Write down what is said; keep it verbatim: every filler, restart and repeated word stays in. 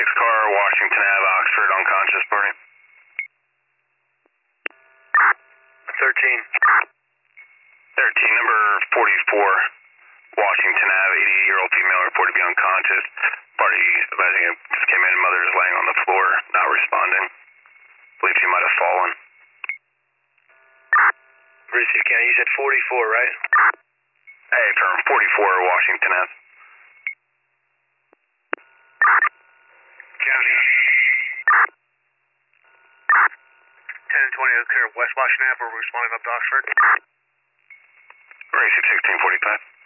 car, Washington Avenue, Oxford, unconscious party. thirteen. thirteen, number forty-four, Washington Avenue, eighty-eight-year-old female reported to be unconscious. Party advising it just came in, mother is laying on the floor, not responding. Believe she might have fallen. Receive County, you said forty-four, right? Hey, from forty-four, Washington Avenue. County. ten and twenty, clear West Washington Avenue, we're responding up to Oxford. Receive sixteen forty-five.